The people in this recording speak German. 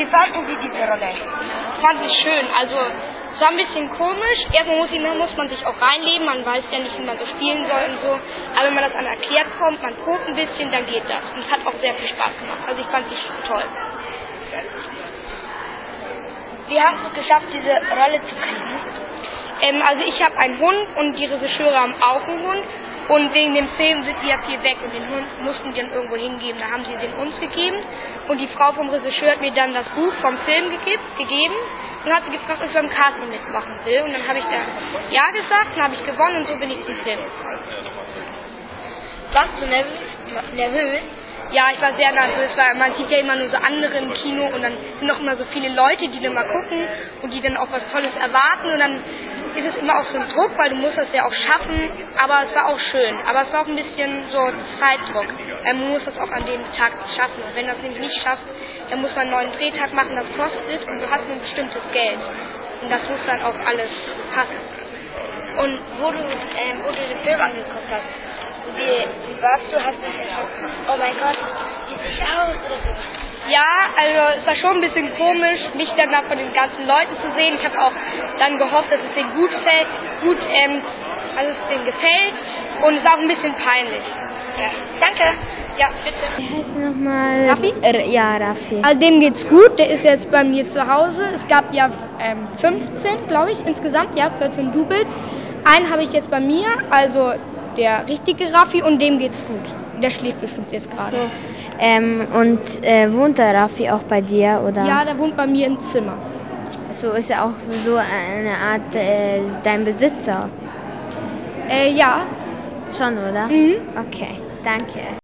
Wie fanden Sie diese Rolle? Fand ich schön. Also es war ein bisschen komisch. Erstmal muss man sich auch reinleben. Man weiß ja nicht, wie man so spielen soll und so. Aber wenn man das dann erklärt kommt, man probt ein bisschen, dann geht das. Und es hat auch sehr viel Spaß gemacht. Also ich fand es toll. Wie hast du es geschafft, diese Rolle zu kriegen? Also ich habe einen Hund und die Regisseure haben auch einen Hund. Und wegen dem Film sind die ja viel weg und den Hund mussten die dann irgendwo hingeben. Da haben sie den uns gegeben. Und die Frau vom Regisseur hat mir dann das Buch vom Film gegeben. Und hat sie gefragt, ob ich beim Casting mitmachen will. Und dann habe ich da ja gesagt, dann habe ich gewonnen und so bin ich zum Film. Warst du nervös? Ja, ich war sehr nervös, weil man sieht ja immer nur so andere im Kino und dann sind noch immer so viele Leute, die dann mal gucken und die dann auch was Tolles erwarten und dann ist es immer auch so ein Druck, weil du musst das ja auch schaffen, aber es war auch schön. Aber es war auch ein bisschen so Zeitdruck. Man muss das auch an dem Tag schaffen und wenn das nämlich nicht schafft, dann muss man einen neuen Drehtag machen, das kostet und du hast nur ein bestimmtes Geld. Und das muss dann auch alles passen. Und wo du den Film angeguckt hast, wie warst du? Hast du oh mein Gott, wie sieht ich aus oder so? Ja, also es war schon ein bisschen komisch, mich dann da von den ganzen Leuten zu sehen. Ich habe auch dann gehofft, dass es denen also es denen gefällt und es war auch ein bisschen peinlich. Ja. Danke. Ja, bitte. Wie heißt er nochmal? Raffi? Ja, Raffi. Also dem geht's gut, der ist jetzt bei mir zu Hause. Es gab ja 15, glaube ich, insgesamt, ja, 14 Doubles. Einen habe ich jetzt bei mir, also der richtige Raffi, und dem geht's gut. Der schläft bestimmt jetzt gerade. So. Wohnt der Raffi auch bei dir, oder? Ja, der wohnt bei mir im Zimmer. So ist er auch so eine Art dein Besitzer. Ja. Schon, oder? Mhm. Okay, danke.